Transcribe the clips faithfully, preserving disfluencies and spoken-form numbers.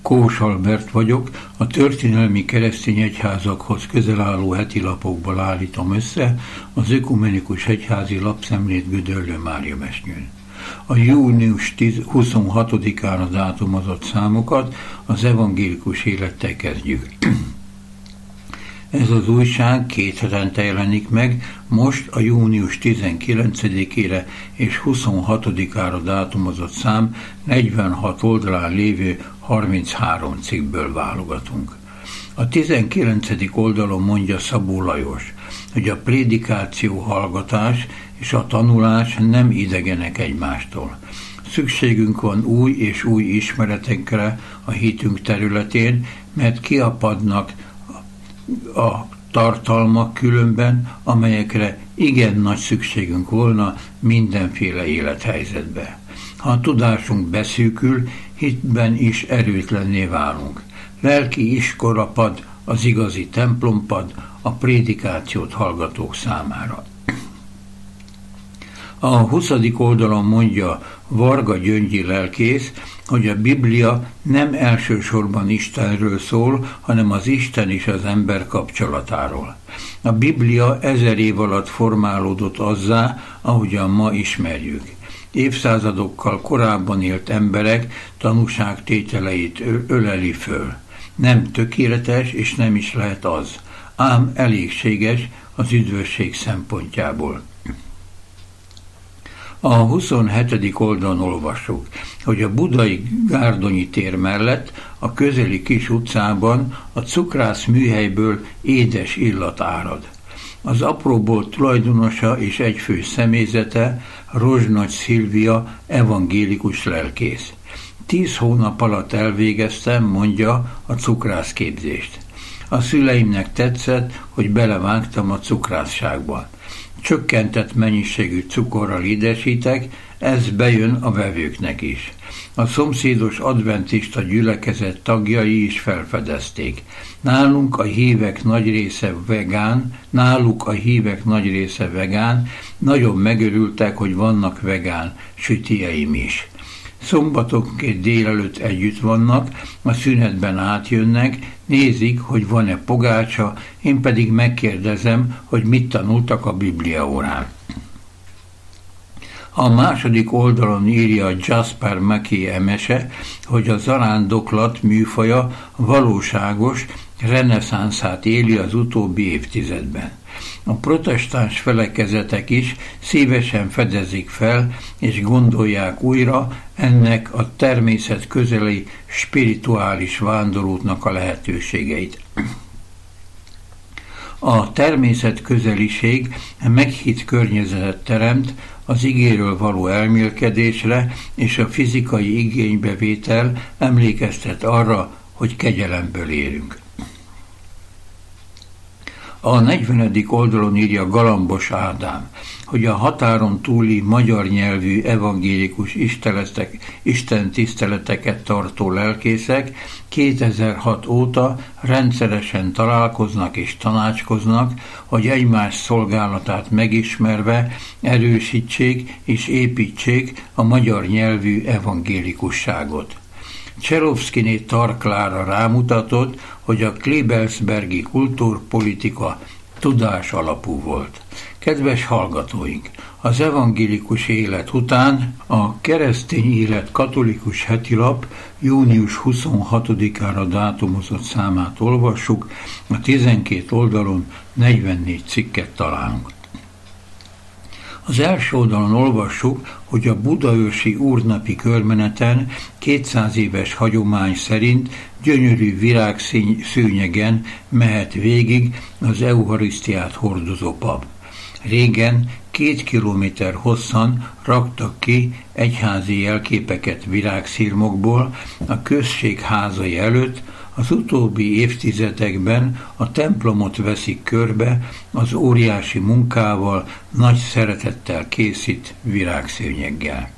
Kós Albert vagyok, a történelmi keresztény egyházakhoz közel álló heti lapokból állítom össze az Ökumenikus Egyházi Lapszemlét Gödöllő Máriamesdjén. A június huszonhatodikára dátumozott számokat az evangélikus élettel kezdjük. Ez az újság két hetente jelenik meg, most a június tizenkilencedikére és huszonhatodikára dátumozott szám negyvenhat oldalán lévő harminchárom cikkből válogatunk. A tizenkilencedik oldalon mondja Szabó Lajos, hogy a prédikáció, hallgatás és a tanulás nem idegenek egymástól. Szükségünk van új és új ismeretekre a hitünk területén, mert kiapadnak a tartalmak különben, amelyekre igen nagy szükségünk volna mindenféle élethelyzetbe. Ha a tudásunk beszűkül, hitben is erőtlenné válunk. Lelki iskolapad az igazi templompad a prédikációt hallgatók számára. A huszadik oldalon mondja Varga Gyöngyi lelkész, hogy a Biblia nem elsősorban Istenről szól, hanem az Isten és az ember kapcsolatáról. A Biblia ezer év alatt formálódott azzá, ahogyan ma ismerjük. Évszázadokkal korábban élt emberek tanúságtételeit öleli föl. Nem tökéletes, és nem is lehet az, ám elégséges az üdvösség szempontjából. A huszonhetedik oldalon olvassuk, hogy a budai Gárdonyi tér mellett a közeli kis utcában a cukrász műhelyből édes illat árad. Az apróbolt tulajdonosa és egyfő személyzete Rozsnagy Szilvia evangélikus lelkész. Tíz hónap alatt elvégeztem, mondja, a cukrászképzést. A szüleimnek tetszett, hogy belevágtam a cukrászságba. Csökkentett mennyiségű cukorral édesítek, ez bejön a vevőknek is. A szomszédos adventista gyülekezet tagjai is felfedezték. Nálunk a hívek nagy része vegán, náluk a hívek nagy része vegán, nagyon megörültek, hogy vannak vegán sütieim is. Szombatonként délelőtt együtt vannak, a szünetben átjönnek, nézik, hogy van-e pogácsa, én pedig megkérdezem, hogy mit tanultak a Biblia órán. A második oldalon írja Jasper Mackay emese, hogy a zarándoklat műfaja valóságos reneszánszát éli az utóbbi évtizedben. A protestáns felekezetek is szívesen fedezik fel, és gondolják újra ennek a természet közeli spirituális vándorútnak a lehetőségeit. A természet közeliség meghitt környezetet teremt az igéről való elmélkedésre, és a fizikai igénybevétel emlékeztet arra, hogy kegyelemből élünk. A negyvenedik oldalon írja Galambos Ádám, hogy a határon túli magyar nyelvű evangélikus istentiszteleteket tartó lelkészek kétezer-hat óta rendszeresen találkoznak és tanácskoznak, hogy egymás szolgálatát megismerve erősítsék és építsék a magyar nyelvű evangélikusságot. Cserovszkiné Tarklára rámutatott, hogy a Klebelsbergi kultúrpolitika tudás alapú volt. Kedves hallgatóink, az evangélikus élet után a keresztény élet katolikus hetilap június huszonhatodikára dátumozott számát olvassuk, a tizenkét oldalon negyvennégy cikket találunk. Az első oldalon olvassuk, hogy a budaörsi úrnapi körmeneten kétszáz éves hagyomány szerint gyönyörű virágszőnyegen mehet végig az eucharisztiát hordozó pap. Régen két kilométer hosszan raktak ki egyházi jelképeket virágszirmokból a község házai előtt, az utóbbi évtizedekben a templomot veszik körbe az óriási munkával, nagy szeretettel készít virágszőnyeggel.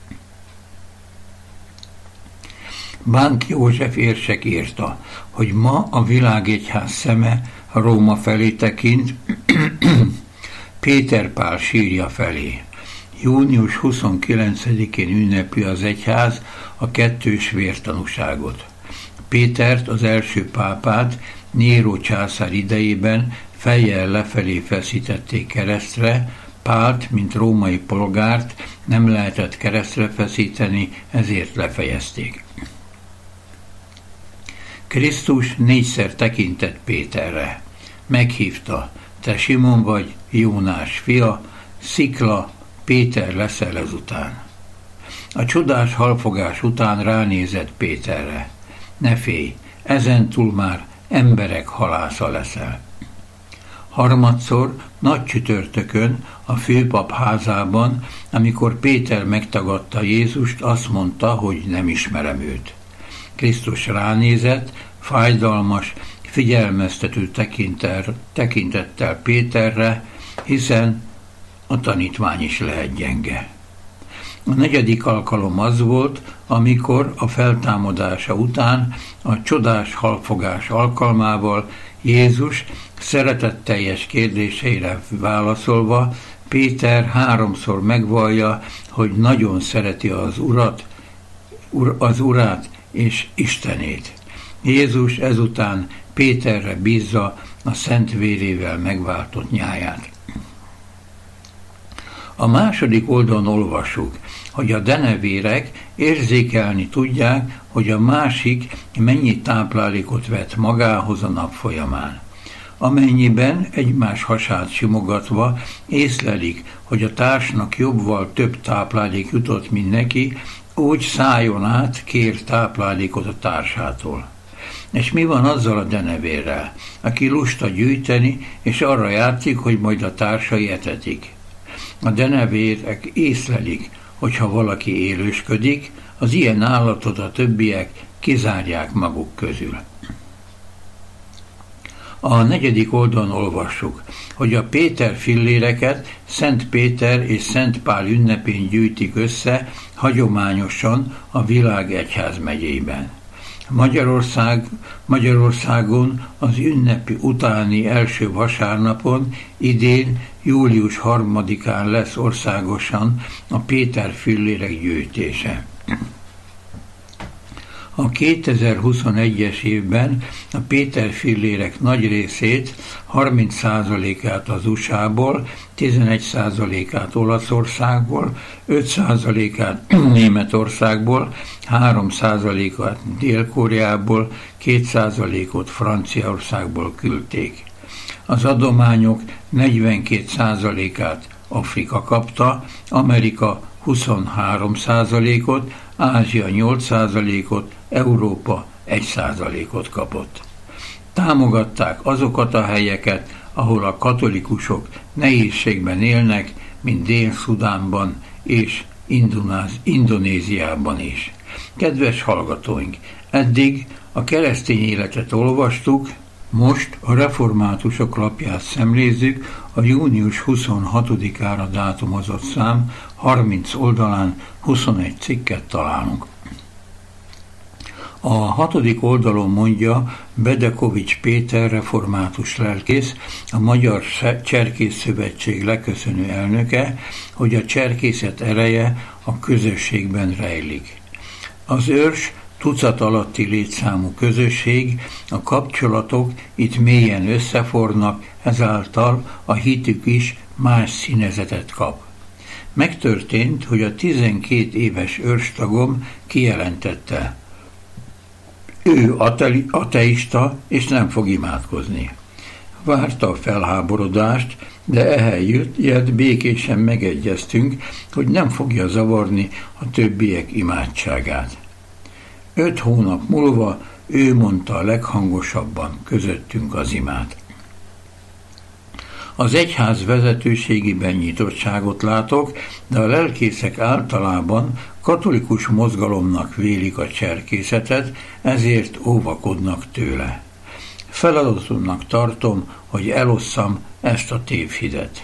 Bánk József érsek írta, hogy ma a világegyház szeme Róma felé tekint, Péter Pál sírja felé. június huszonkilencedikén ünnepli az egyház a kettős vértanúságot. Pétert, az első pápát Néró császár idejében fejjel lefelé feszítették keresztre, Pált, mint római polgárt nem lehetett keresztre feszíteni, ezért lefejezték. Krisztus négyszer tekintett Péterre. Meghívta: te Simon vagy, Jónás fia, szikla, Péter leszel ezután. A csodás halfogás után ránézett Péterre: ne félj, ezentúl már emberek halásza leszel. Harmadszor, nagy csütörtökön, a főpap házában, amikor Péter megtagadta Jézust, azt mondta, hogy nem ismerem őt. Krisztus ránézett, fájdalmas, figyelmeztető tekintettel Péterre, hiszen a tanítvány is lehet gyenge. A negyedik alkalom az volt, amikor a feltámadása után a csodás halfogás alkalmával Jézus szeretetteljes kérdéseire válaszolva Péter háromszor megvallja, hogy nagyon szereti az Urat, az Urát és Istenét. Jézus ezután Péterre bízza a szent vérével megváltott nyáját. A második oldalon olvassuk, hogy a denevérek érzékelni tudják, hogy a másik mennyi táplálékot vett magához a nap folyamán. Amennyiben egymás hasát simogatva észlelik, hogy a társnak jobbval több táplálék jutott, mint neki, úgy szálljon át, kér táplálékot a társától. És mi van azzal a denevérrel, aki lusta gyűjteni, és arra játszik, hogy majd a társai etetik? A denevérek észlelik, hogyha valaki élősködik, az ilyen állatot a többiek kizárják maguk közül. A negyedik oldalon olvassuk, hogy a Péter filléreket Szent Péter és Szent Pál ünnepén gyűjtik össze hagyományosan a világ egyházmegyében. Magyarország, Magyarországon az ünnepi utáni első vasárnapon idén július harmadikán lesz országosan a Péter fillérek gyűjtése. A kétezer-huszonegyes évben a Péter fillérek nagy részét, harminc százalékát az u es á-ból, tizenegy százalékát Olaszországból, öt százalékát Németországból, három százalékát Dél-Koreából, két százalékot Franciaországból küldték. Az adományok negyvenkét százalékát Afrika kapta, Amerika huszonhárom százalékot, Ázsia nyolc százalékot, Európa egy százalékot kapott. Támogatták azokat a helyeket, ahol a katolikusok nehézségben élnek, mint Dél-Szudánban és Indonéziában is. Kedves hallgatóink, eddig a keresztény életet olvastuk, most a reformátusok lapját szemlézzük, a június huszonhatodikára dátumozott szám harminc oldalán huszonegy cikket találunk. A hatodik oldalon mondja Bedekovics Péter református lelkész, a Magyar Cserkész Szövetség leköszönő elnöke, hogy a cserkészet ereje a közösségben rejlik. Az őrs tucat alatti létszámú közösség, a kapcsolatok itt mélyen összefornak, ezáltal a hitük is más színezetet kap. Megtörtént, hogy a tizenkét éves őrstagom kijelentette: ő ateista, és nem fog imádkozni. Várta a felháborodást, de ehelyett békésen megegyeztünk, hogy nem fogja zavarni a többiek imádságát. Öt hónap múlva ő mondta a leghangosabban közöttünk az imát. Az egyház vezetőségében nyitottságot látok, de a lelkészek általában katolikus mozgalomnak vélik a cserkészetet, ezért óvakodnak tőle. Feladatomnak tartom, hogy elosszam ezt a tévhitet.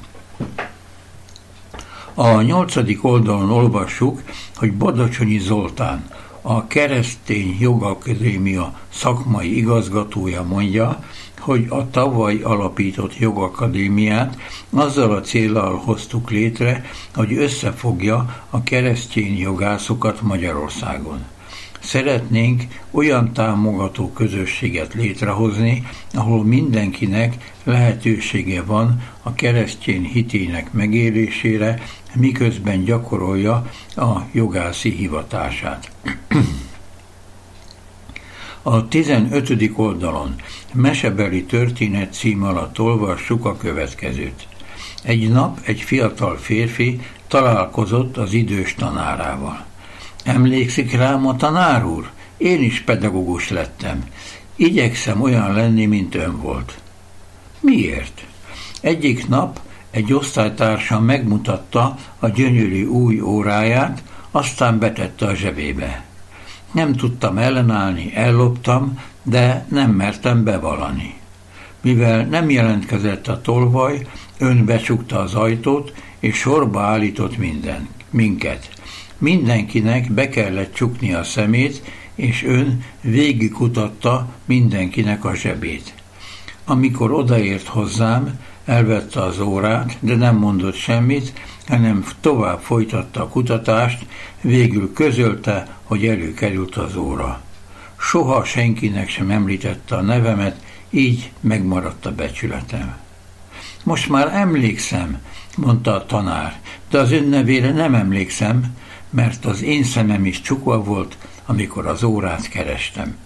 A nyolcadik oldalon olvassuk, hogy Badacsonyi Zoltán, a Keresztény Jogakadémia szakmai igazgatója mondja, hogy a tavaly alapított jogakadémiát azzal a céllal hoztuk létre, hogy összefogja a keresztény jogászokat Magyarországon. Szeretnénk olyan támogató közösséget létrehozni, ahol mindenkinek lehetősége van a keresztény hitének megélésére, miközben gyakorolja a jogászi hivatását. A tizenötödik oldalon Mesebeli történet cím alatt olvassuk a következőt. Egy nap egy fiatal férfi találkozott az idős tanárával. Emlékszik rám a tanár úr? Én is pedagógus lettem. Igyekszem olyan lenni, mint ön volt. Miért? Egyik nap egy osztálytársam megmutatta a gyönyörű új óráját, aztán betette a zsebébe. Nem tudtam ellenállni, elloptam, de nem mertem bevallani. Mivel nem jelentkezett a tolvaj, ön becsukta az ajtót, és sorba állított minden, minket. Mindenkinek be kellett csukni a szemét, és ön végigkutatta mindenkinek a zsebét. Amikor odaért hozzám, elvette az órát, de nem mondott semmit, hanem tovább folytatta a kutatást, végül közölte, hogy előkerült az óra. Soha senkinek sem említette a nevemet, így megmaradt a becsületem. Most már emlékszem, mondta a tanár, de az ön nevére nem emlékszem, mert az én szemem is csukva volt, amikor az órát kerestem.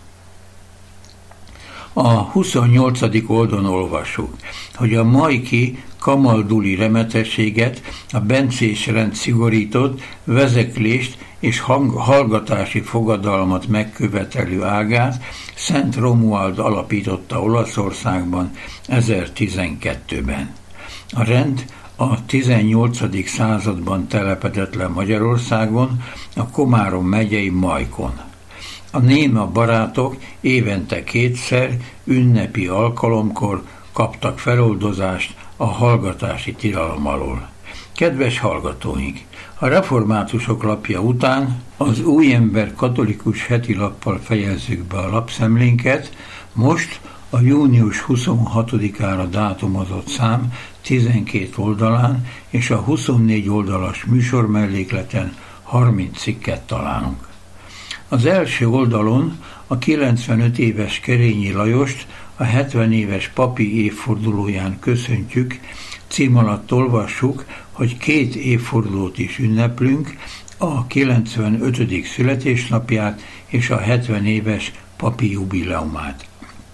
A huszonnyolcadik oldalon olvassuk, hogy a majki kamalduli remetességet, a bencés rend szigorított, vezeklést és hang, hallgatási fogadalmat megkövetelő ágát Szent Romuald alapította Olaszországban ezertizenkettőben. A rend a tizennyolcadik században telepedett le Magyarországon, a Komárom megyei Majkon. A néma barátok évente kétszer ünnepi alkalomkor kaptak feloldozást a hallgatási tilalom alól. Kedves hallgatóink! A reformátusok lapja után az Újember katolikus heti lappal fejezzük be a lapszemlénket, most a június huszonhatodikára dátumozott szám tizenkét oldalán és a huszonnégy oldalas műsormellékleten harminc cikket találunk. Az első oldalon a kilencvenöt éves Kerényi Lajost a hetven éves papi évfordulóján köszöntjük, cím alatt olvassuk, hogy két évfordulót is ünneplünk, a kilencvenötödik születésnapját és a hetven éves papi jubileumát.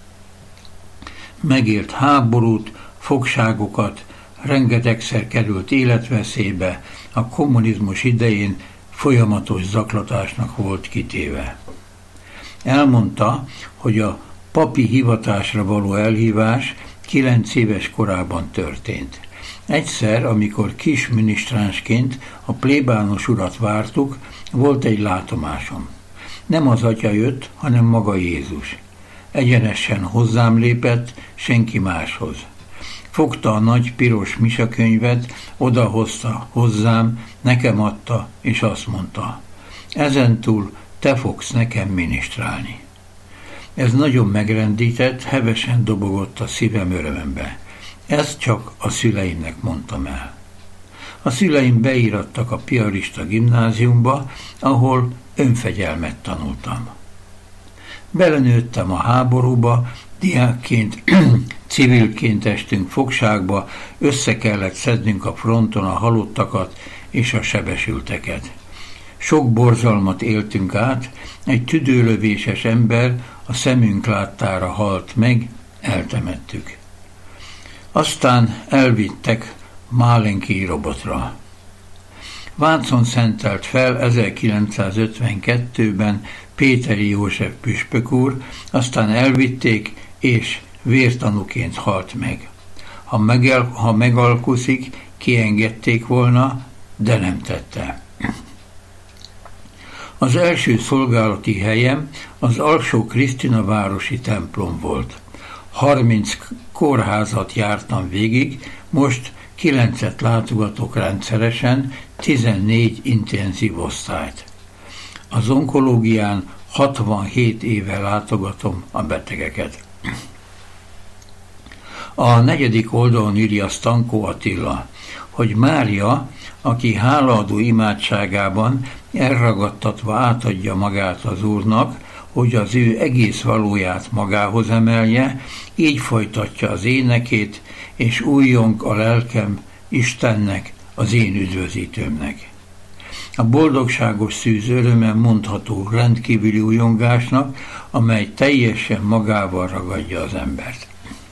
Megélt háborút, fogságokat, rengetegszer került életveszélybe, a kommunizmus idején folyamatos zaklatásnak volt kitéve. Elmondta, hogy a papi hivatásra való elhívás kilenc éves korában történt. Egyszer, amikor kis minisztránsként a plébános urat vártuk, volt egy látomásom. Nem az atya jött, hanem maga Jézus. Egyenesen hozzám lépett, senki máshoz. Fogta a nagy piros misakönyvet, odahozta hozzám, nekem adta, és azt mondta, ezentúl te fogsz nekem minisztrálni. Ez nagyon megrendített, hevesen dobogott a szívem örömembe. Ezt csak a szüleimnek mondtam el. A szüleim beírattak a piarista gimnáziumba, ahol önfegyelmet tanultam. Belenőttem a háborúba, diákként, civilként estünk fogságba, össze kellett szednünk a fronton a halottakat és a sebesülteket. Sok borzalmat éltünk át, egy tüdőlövéses ember a szemünk láttára halt meg, eltemettük. Aztán elvittek Málenki robotra. Vácon szentelt fel ezerkilencszázötvenkettőben Péteri József püspök úr, aztán elvitték, és vértanúként halt meg. Ha, megel, ha megalkuszik, kiengedték volna, de nem tette. Az első szolgálati helyem az Alsó Krisztina városi templom volt. harminc kórházat jártam végig, most kilencet látogatok rendszeresen, tizennégy intenzív osztályt. Az onkológián hatvanhét éve látogatom a betegeket. A negyedik oldalon írja Stankó Attila. hogy Mária, aki hálaadó imádságában elragadtatva átadja magát az Úrnak, hogy az ő egész valóját magához emelje, így folytatja az énekét, és újjong a lelkem Istennek, az én üdvözítőmnek. A boldogságos szűz örömen mondható rendkívüli újongásnak, amely teljesen magával ragadja az embert.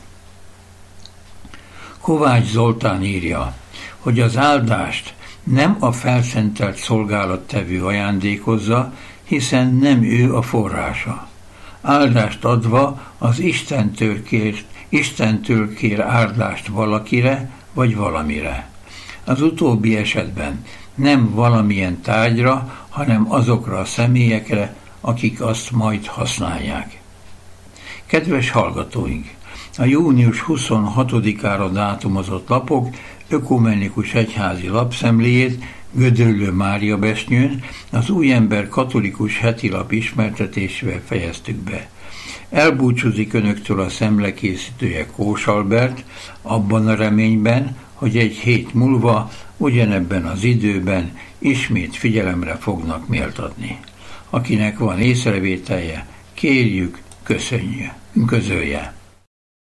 Kovács Zoltán írja, hogy az áldást nem a felszentelt szolgálattevő ajándékozza, hiszen nem ő a forrása. Áldást adva az Istentől kér, Istentől kér áldást valakire vagy valamire. Az utóbbi esetben nem valamilyen tárgyra, hanem azokra a személyekre, akik azt majd használják. Kedves hallgatóink! A június huszonhatodikára dátumozott lapok ökumenikus egyházi lapszemléjét Gödöllő Mária Besnyőn az Újember katolikus hetilap ismertetésével fejeztük be. Elbúcsúzik önöktől a szemlekészítője Kós Albert, abban a reményben, hogy egy hét múlva, ugyanebben az időben ismét figyelemre fognak méltatni. Akinek van észrevételje, kérjük, köszönjük, közölje.